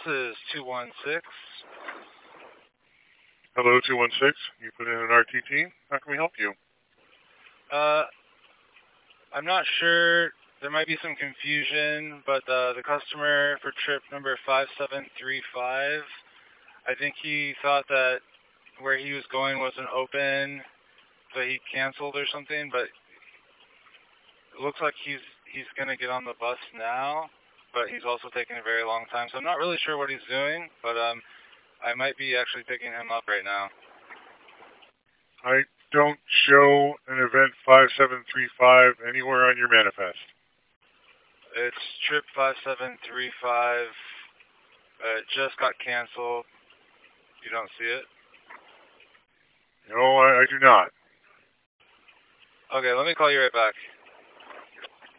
is 216. Hello, 216. You put in an RTT. How can we help you? I'm not sure. There might be some confusion, but the customer for trip number 5735, I think he thought that where he was going wasn't open, so he canceled or something, but it looks like he's going to get on the bus now, but he's also taking a very long time, so I'm not really sure what he's doing, but I might be actually picking him up right now. I don't show an event 5735 anywhere on your manifest. It's trip 5735. It just got canceled. You don't see it? No, I do not. Okay, let me call you right back.